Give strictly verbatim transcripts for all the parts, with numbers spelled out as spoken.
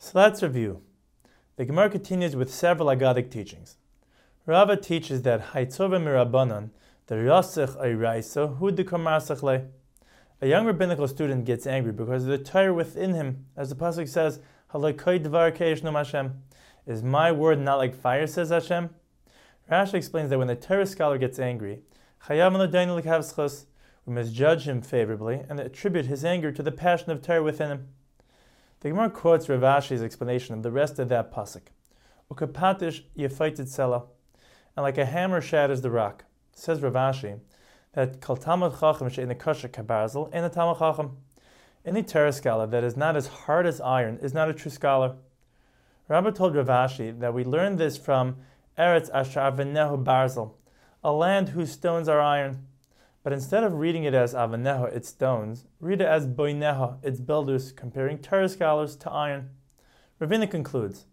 So let's review. The Gemara continues with several Agadic teachings. Rava teaches that Haitzova Mirabanan, the Rasich Ayraisa, Hu Dikamasach Le. A young rabbinical student gets angry because of the Torah within him, as the pasuk says, Halakoi Dvar Keishnom Hashem. Is my word not like fire, says Hashem? Rashi explains that when the Torah scholar gets angry, Chayav L'Dainu L'Kavschus, we must judge him favorably and attribute his anger to the passion of Torah within him. The Gemara quotes Rav Ashi's explanation of the rest of that pasuk. Ukapatish yefaitit sela, and like a hammer shatters the rock. Says Rav Ashi that kol talmid chacham she'ein kosher kabarzel ein a talmid chacham. Any Torah scholar that is not as hard as iron is not a true scholar. Rabbi told Rav Ashi that we learned this from Eretz Asher Avenehu Barzel, a land whose stones are iron. But instead of reading it as Avenehu, its stones, read it as Boineha, its builders, comparing Torah scholars to iron. Ravina concludes,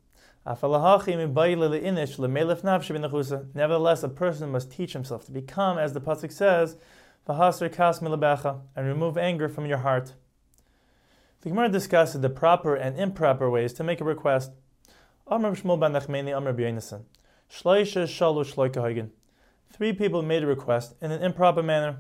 nevertheless, a person must teach himself to become, as the pasuk says, and remove anger from your heart. The Gemara discusses the proper and improper ways to make a request. Three people made a request in an improper manner.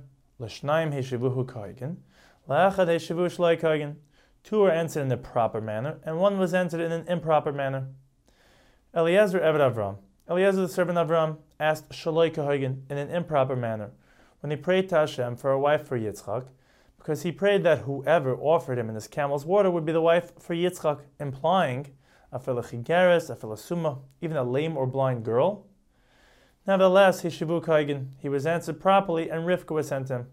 Two were answered in a proper manner, and one was answered in an improper manner. Eliezer Eved Avram, Eliezer the servant of Avram, asked Shaloi Kahagen in an improper manner when he prayed to Hashem for a wife for Yitzchak, because he prayed that whoever offered him in his camel's water would be the wife for Yitzchak, implying a Chigeres, a Suma, even a lame or blind girl. Nevertheless, Hishivu Kahagen, he was answered properly, and Rivka was sent to him.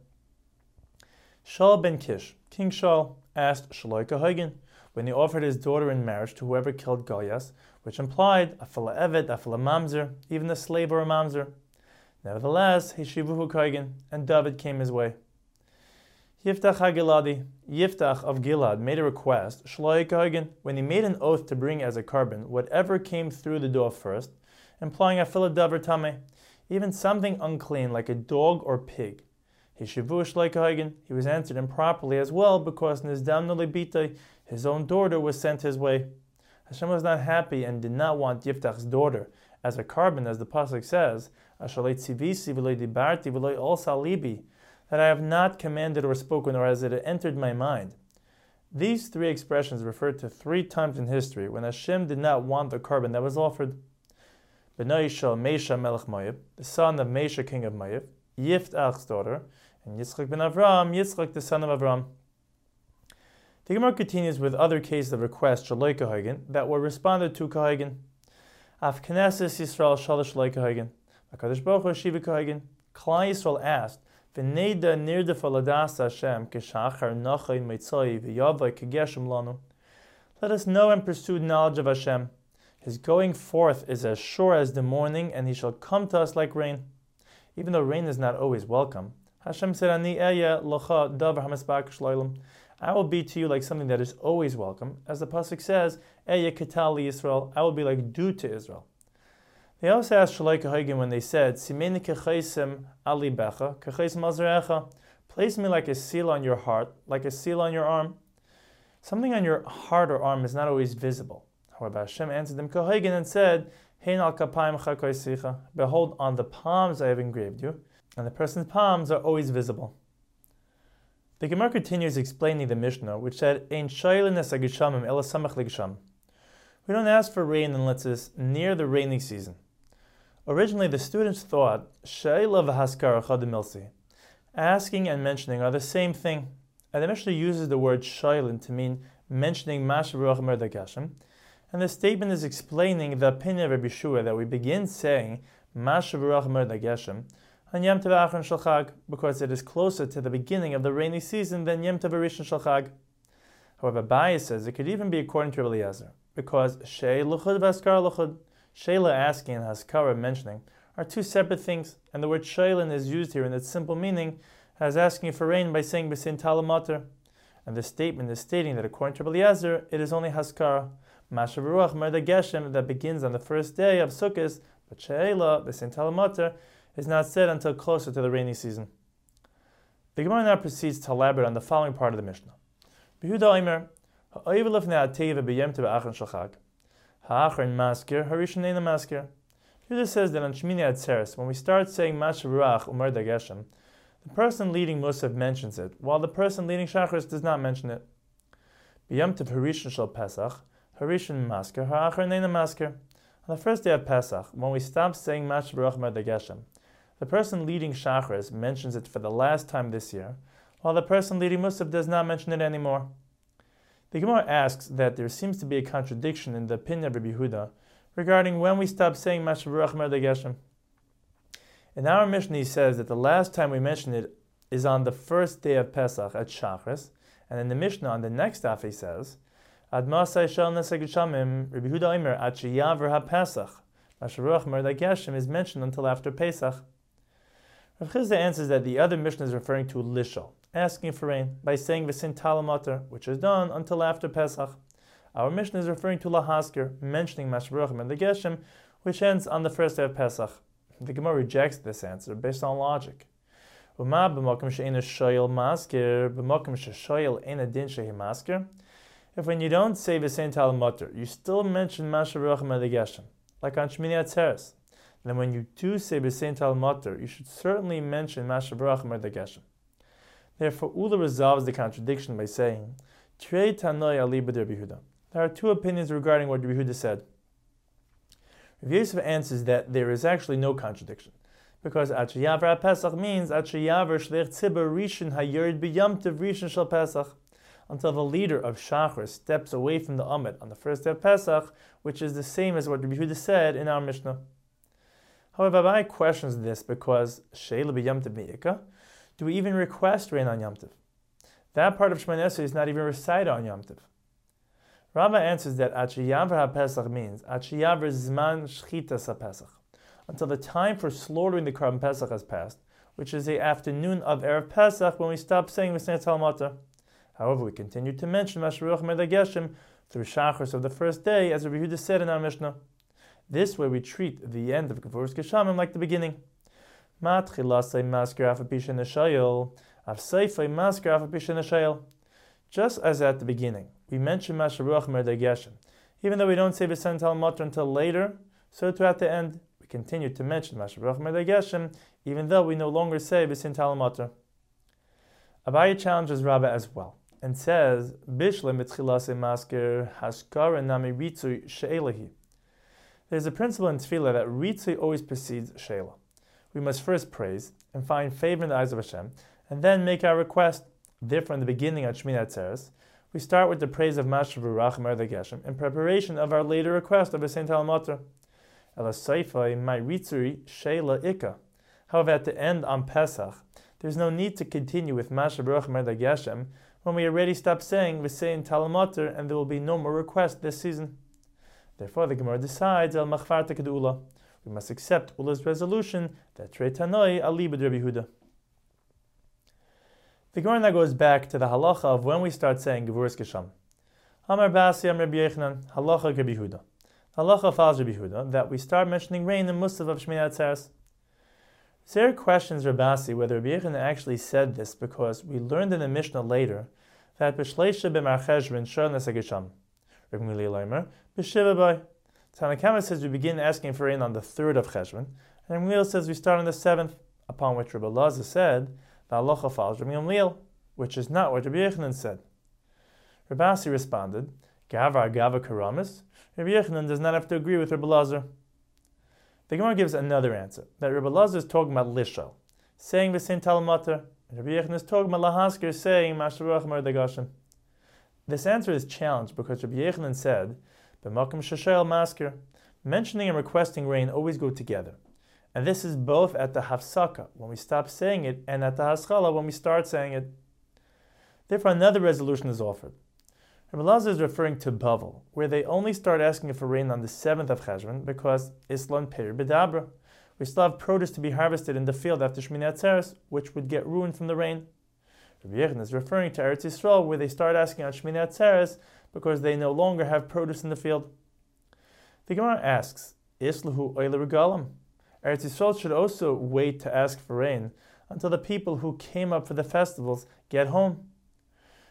Shaul ben Kish, King Shaul, asked Shaloi Kahagen when he offered his daughter in marriage to whoever killed Goliath, which implied a fila eved, a fila mamzer, even a slave or a mamzer. Nevertheless, Hishivuhu Kahagen, and David came his way. Yiftach HaGiladi, Yiftach of Gilad, made a request, Shaloi Kahagen, when he made an oath to bring as a carbon whatever came through the door first, implying a fila davar tameh, even something unclean like a dog or pig. Hishivu Shaloi Kahagen, he was answered improperly as well because Nizdam Nulebitay, his own daughter, was sent his way. Hashem was not happy and did not want Yiftach's daughter as a carbon, as the pasuk says, Ashalei tzivisi v'loi dibarti v'loi ol salibi, that I have not commanded or spoken, or as it entered my mind. These three expressions refer to three times in history when Hashem did not want the carbon that was offered. B'nai shel Mesha melech Moav, the son of Mesha, king of Moav, Yiftach's daughter, and Yitzchak ben Avram, Yitzchak the son of Avram. The Gemara continues with other cases of requests Shaloi Kahagen that were responded to Kahagen. Af Knesses Yisrael Shalosh Shaloi Kahagen, HaKadosh Baruch Hu Shiva Kahagen. Klal Yisrael asked, V'neida nirdefa ladas Hashem k'shachar nachay meitzai v'yavai k'geshem lanu. Let us know and pursue knowledge of Hashem. His going forth is as sure as the morning, and he shall come to us like rain. Even though rain is not always welcome, Hashem said, Ani eya locha davar hamasbak shloilam. I will be to you like something that is always welcome. As the pasuk says, Eya ketali Yisrael, I will be like dew to Israel. They also asked Shaloi Kahagen when they said, Simeni kechaisim ali becha, kechaisim azrecha. Place me like a seal on your heart, like a seal on your arm. Something on your heart or arm is not always visible. However, Hashem answered them Kahagen and said, Hein al kapayim chakoisicha. Behold, on the palms I have engraved you, and the person's palms are always visible. The Gemara continues explaining the Mishnah, which said, Ein shaylin es hageshamim ela samach legesham. We don't ask for rain unless it's near the rainy season. Originally, the students thought shayla v'haskara chadimilsi, asking and mentioning are the same thing, and the Mishnah uses the word shaylin to mean mentioning mashav ruach mer dagashem, and the statement is explaining the opinion of Rabbi Shua that we begin saying mashav ruach mer dagashem on Yom Tov Achron Shel Chag, because it is closer to the beginning of the rainy season than Yom Tov Rishon Shel Chag. However, Abaye says it could even be according to Eliezer, because Shei Luchud v'Haskara Luchud, Sheila asking and Haskara mentioning, are two separate things, and the word Sheilin is used here in its simple meaning as asking for rain by saying B'sein Talamater, and the statement is stating that according to Eliezer, it is only Haskara, Mashav Ruach Merda Geshem, that begins on the first day of Sukkot, but Sheila, B'sein Talamater, is not said until closer to the rainy season. The Gemara now proceeds to elaborate on the following part of the Mishnah. Behuda Omer, Ha'oiv lefnei ha'teva b'yom tov ha'achron shel Chag. Ha'achron maskir, harishon eina maskir. Yehuda says that on Shmini Atzeres, when we start saying Mashavarach Umar Dageshem, the person leading Musaf mentions it, while the person leading Shacharis does not mention it. B'yom tov harishon shel Pesach, harishon maskir, ha'achron eina maskir. On the first day of Pesach, when we stop saying Mashavarach Umar Dageshem, the person leading Shacharis mentions it for the last time this year, while the person leading Musaf does not mention it anymore. The Gemara asks that there seems to be a contradiction in the opinion of Rabbi Yehuda regarding when we stop saying Mashavarach Umar Dageshem. In our Mishnah, he says that the last time we mention it is on the first day of Pesach at Shacharis, and in the Mishnah on the next daf he says, Ad Masai Shel Neseg Shamim, Rabbi Yehuda Omer, Ad Sheyaver HaPesach. Mashavarach Umar Dageshem is mentioned until after Pesach. Rav Chizda answers that the other Mishnah is referring to Lishol, asking for rain, by saying V'sin Talamater, which is done until after Pesach. Our Mishnah is referring to Lahasker, mentioning Mashavarach Umar Dageshem, which ends on the first day of Pesach. The Gemara rejects this answer based on logic. Uma b'makom she'ena shoyel masker, b'makom she'shoyel ena din shehi masker. If when you don't say V'sin Talamater, you still mention Mashavarach Umar Dageshem, like on Shmini Atzeres, then when you do say B'sein Talamater, you should certainly mention Mashavarach Umar Dageshem. Therefore, Ula resolves the contradiction by saying, Trei Tanoi Ali b'der Yehuda. There are two opinions regarding what Rabbi Yehuda said. Rav Yosef answers that there is actually no contradiction, because Ad Sheyaver HaPesach means Ad Sheyaver Shleich Tzibur Rishon HaYored B'Yom Tov Rishon Shel Pesach, until the leader of Shachar steps away from the Amid on the first day of Pesach, which is the same as what Rabbi Yehuda said in our Mishnah. However, Abai questions this because Sheila b'Yom Tov Me'ika, do we even request rain on Yom Tov? That part of Shemona Esrei is not even recited on Yom Tov. Rava answers that Ad Sheyaver HaPesach means Ad Sheyaver Zman Shchitas HaPesach, until the time for slaughtering the Korban Pesach has passed, which is the afternoon of Erev Pesach when we stop saying V'snei Talamater. However, we continue to mention Mashavarach Umar Dageshem through Shachars of the first day, as Rabbi Yehuda said in our Mishnah. This way we treat the end of Gevuras Geshamim like the beginning. Matchilasei masker afapisha neshayel, afseifei masker afapisha neshayel. Just as at the beginning, we mention Mashavarach Umar Dageshem, even though we don't say V'snei Talamater until later, so too at the end, we continue to mention Mashavarach Umar Dageshem, even though we no longer say V'snei Talamater. Abaye challenges Rabbah as well, and says, Bishle mitchilasei masker haskara nami ritzui she'elahi. There's a principle in Tefillah that Ritzui always precedes Sheila. We must first praise and find favor in the eyes of Hashem, and then make our request. Therefore, in the beginning of Shmini Atzeres, we start with the praise of Mashavarach Umar Dageshem in preparation of our later request of V'snei Talamater. Ela Seifai my Ritzui Sheila Ika. However, at the end on Pesach, there's no need to continue with Mashavarach Umar Dageshem when we already stopped saying V'snei Talamater, and there will be no more requests this season. Therefore, the Gemara decides al machvarta kedula. We must accept Ula's resolution that Trei Tanoi Ali b'der Rabbi Yehuda. The Gemara now goes back to the halacha of when we start saying Gevuras Geshamim. Amar Basi Amar Rabbi Yochanan halacha Rabbi Yehuda. The halacha follows Rabbi Yehuda that we start mentioning rain in Musaf of Shmini Atzeres. Zer questions Rabasi whether Rabbi Yochanan actually said this because we learned in the Mishnah later that b'shleisha b'mar cheshvan shor neseg Geshamim. Rabbi Gamliel Omer, b'shiva boy. Tanna Kamma says we begin asking for rain on the third of Cheshvan, and Rabbi Gamliel says we start on the seventh, upon which Rabbi Elazar said, the halacha follows Rabbi Gamliel, which is not what Rabbi Yochanan said. Rabasi responded, Gavar Gava Karamis, Rabbi Yochanan does not have to agree with Rabbi Elazar. The Gemara gives another answer, that Rabbi Elazar is talking about Lishol, saying V'snei Talamater, and Rabbi Yochanan is talking about Lahasker, saying Mashavarach Umar Dageshem. This answer is challenged because Rabbi Yochanan said, B'makom sheshayel masker, mentioning and requesting rain always go together. And this is both at the hafsaka, when we stop saying it, and at the haskala, when we start saying it. Therefore, another resolution is offered. Rabbi Elazar is referring to Bavel, where they only start asking for rain on the seventh of Cheshvan because Islan Peir B'dabra. We still have produce to be harvested in the field after Shmini Atzeres, which would get ruined from the rain. Rabbi Yochanan is referring to Eretz Yisrael, where they start asking on Shmini Atzeres because they no longer have produce in the field. The Gemara asks, Islahu oile regalim. Eretz Yisrael should also wait to ask for rain until the people who came up for the festivals get home.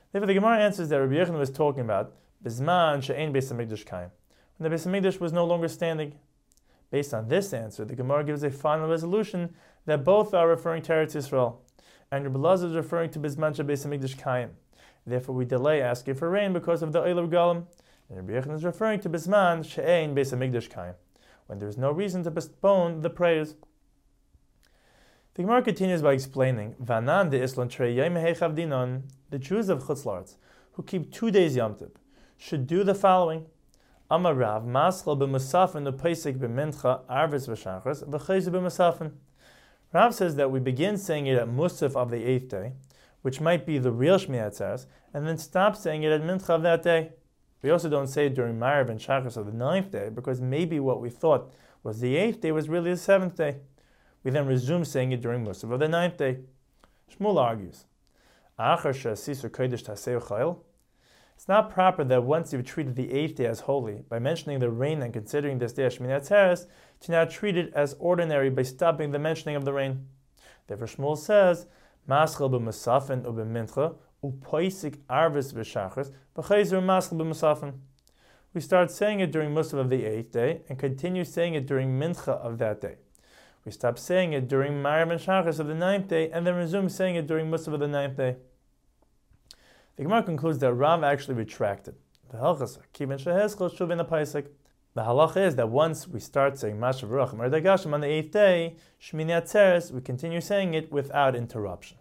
Therefore, the Gemara answers that Rabbi Yochanan was talking about Bizman she'ein Beis Hamikdash kaim, when the Beis Hamikdash was no longer standing. Based on this answer, the Gemara gives a final resolution that both are referring to Eretz Yisrael, and Rabbi Elazar is referring to Bizman she'beis Hamikdash kaim. Therefore, we delay asking for rain because of the Oil of Galim, and Rabbi Yochanan is referring to Bizman she'ein Beis Hamikdash kaim, when there is no reason to postpone the prayers. The Gemara continues by explaining, Vanan de Islan Trei Yom Heichav Dinon, the Jews of Chutz La'aretz, who keep two days Yom Tov, should do the following. Amar Rav, Maschal b'Musafin u'Peisik b'Mincha Arvis v'Shachris v'Chayzu b'Musafin. Rav says that we begin saying it at Musaf of the eighth day, which might be the real Shmini Atzeres, and then stop saying it at Mincha of that day. We also don't say it during Ma'ariv and Shachris of the ninth day, because maybe what we thought was the eighth day was really the seventh day. We then resume saying it during Musaf of the ninth day. Shmuel argues, it's not proper that once you've treated the eighth day as holy by mentioning the rain and considering this day as Shmini Atzeres, to now treat it as ordinary by stopping the mentioning of the rain. Therefore Shmuel says, Maschal b'Musafin u'b'Mincha u'Poisik Arvis v'Shachris v'Chayzer Maschal b'Musafin. We start saying it during Musaf of the eighth day and continue saying it during Mincha of that day. We stop saying it during Ma'ariv and Shachris of the ninth day and then resume saying it during Musaf of the ninth day. The Gemara concludes that Rav actually retracted. The halacha is that once we start saying Mashav Ruach Merdei Gashem on the eighth day, Shmini Atzeres, we continue saying it without interruption.